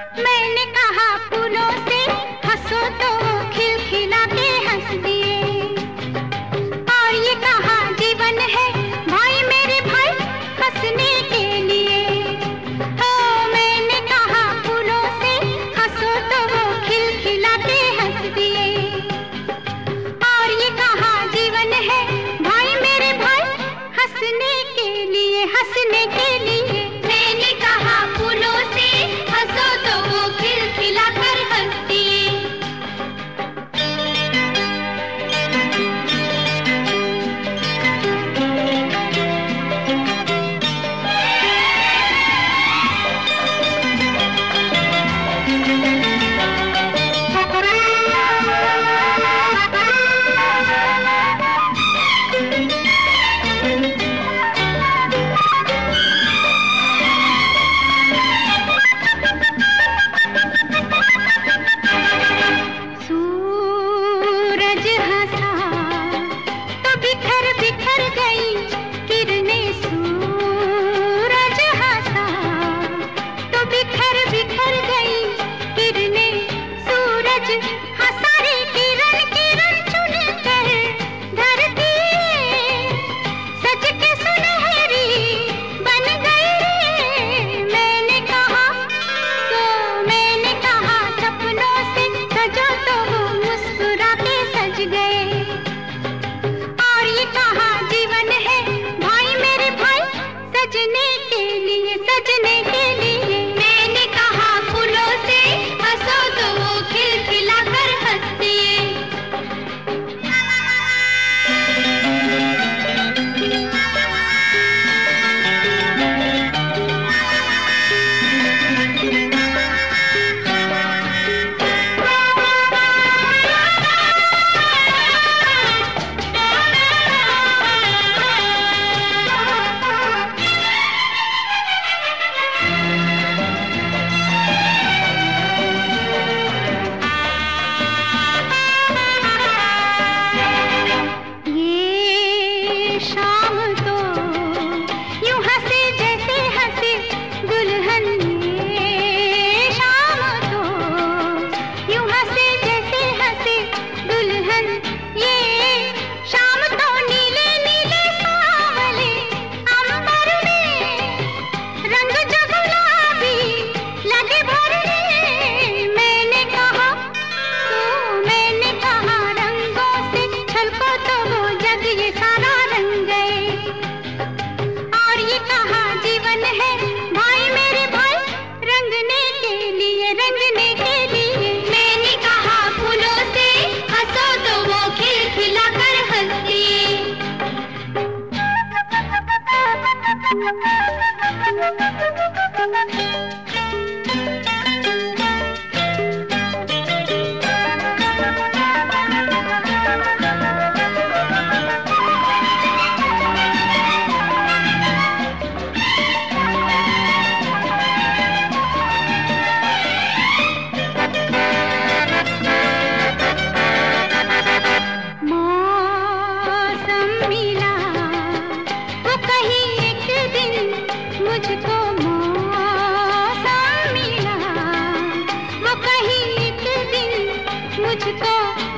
मैंने कहा फूलों से हंसो तो वो खिलखिला के हंस दिए, और ये कहा जीवन है भाई मेरे भाई हंसने के लिए। ओ मैंने कहा फूलों से हंसो तो वो खिलखिला के हंस दिए, और ये कहा जीवन है भाई मेरे भाई हंसने के लिए, हंसने के लिए। मैंने कहा फूलों से हंसो तो वो खिलखिला कर हंस दिए। सूरज हंसा तो बिखर बिखर गई किरणें, सूरज हंसा तो बिखर बिखर गई किरणें, सूरज हंसा रे किरण किरण चुन कर धरती सज के सुनहरी बन गई रे। मैंने कहा सपनों से सजो तो वो मुस्कुराते सज गए, और ये कहा जीवन है भाई मेरे भाई सजने के लिए, सजने के लिए। मैंने कहा फूलों से हंसो तो वो खिलखिला कर हंस दिए। ये शाम तो यूं हंसे जैसे हंसे दुल्हन, ये शाम तो यूं हंसे जैसे हंसे दुल्हन, ये शाम तो नीले नीले सांवले अंबर में रंग जो गुलाबी लगे भरने। मैंने कहा रंगों से छलको तो वो जग ये सारा रंग गए, और ये कहा जीवन है भाई मेरे भाई रंगने के लिए, रंगने के लिए। मैंने कहा फूलों से हंसो तो वो खिलखिला कर हंस दिए। मौसम मिला वो कहीं एक दिन मुझको, मौसम मिला वो कहीं एक दिन मुझको।